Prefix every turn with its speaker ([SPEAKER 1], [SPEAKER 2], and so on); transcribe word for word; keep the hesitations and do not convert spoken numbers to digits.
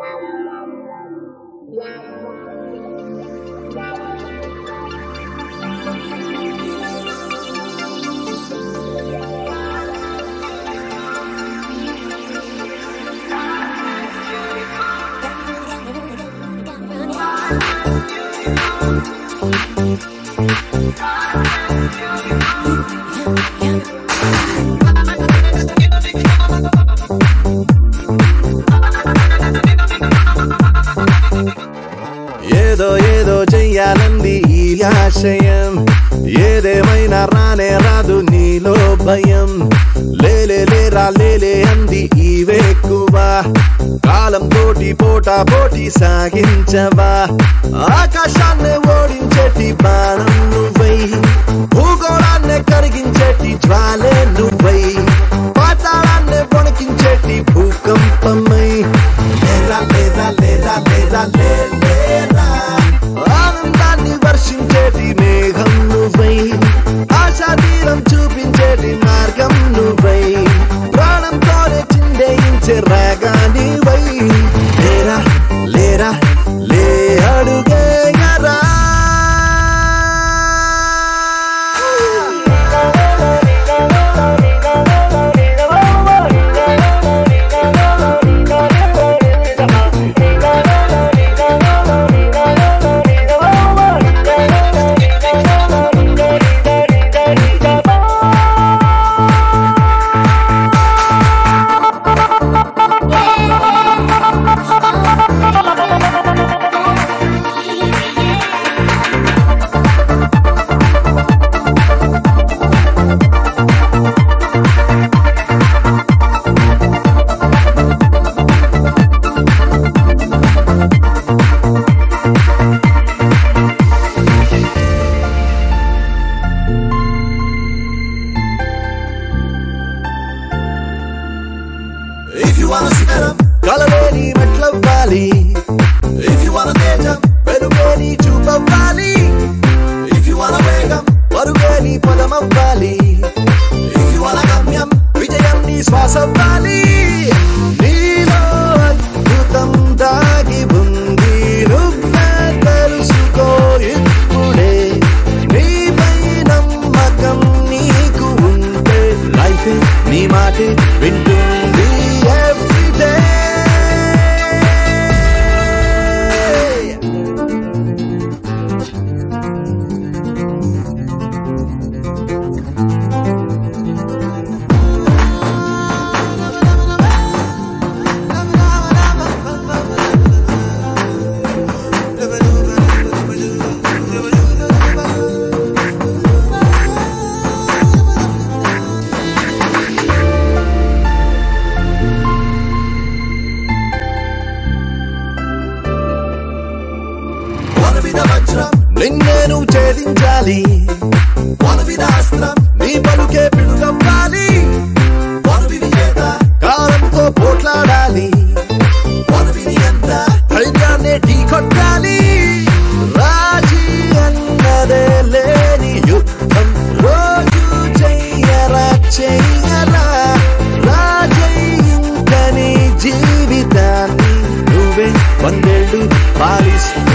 [SPEAKER 1] ఏదో ఏదో చెయ్యాలంది ఈ ఆశయం, ఏదేమైనా రానే రాదు నీలో భయం. లేలే లేరా లేలే అంది ఈ వేకువ, కాలం తోటి పోటా పోటీ సాగించవా. ఆకాశాన్ని ఓడించేటి బాణం నువ్వై, భూగోళాన్ని కరిగించేటి జ్వాలే నువ్వై, పాతాళాన్ని వణికించేటి భూకంపమై. లేరా లేరా లేరా లేరా లేరా ఆనందాన్ని వర్షించేటి మేఘం నువ్వై, ఆశా తీరం చూపించేటి మార్గం నువ్వై, ప్రాణంతోనే చిందేయించే రాగానివై. లేరా లేరా లే అడుగేయరా. If you wanna శిఖరం కలలేని మెట్లవ్వాలి, if you wanna తేజం వెలుగేని చూపవ్వాలి, if you wanna వేగం పరుగేని పదమవ్వాలి, if you wanna గమ్యం విజయం నీ శ్వాసవ్వాలి. నీలో అద్భుతం దాగి ఉంది, నువ్వే తెలుసుకో ఇప్పుడే. నీపై నమ్మకం నీకు ఉంటే లైఫ్ నీ మాటే వింటుంది every day. నిన్నేను ఛేదించాలి, అస్త్రం నీ పలుకే పిడుగవ్వాలి. కాలంతో పోట్లాడాలి, ఎంత ధైర్యాన్ని ఢీ కొట్టాలి. రాజీ అన్నదే లేని యుద్ధం రోజు చెయ్యరా చెయ్యరా. రాజై ఇంక నీ జీవితాన్ని నువ్వే వందేళ్ళు పాలిస్తూ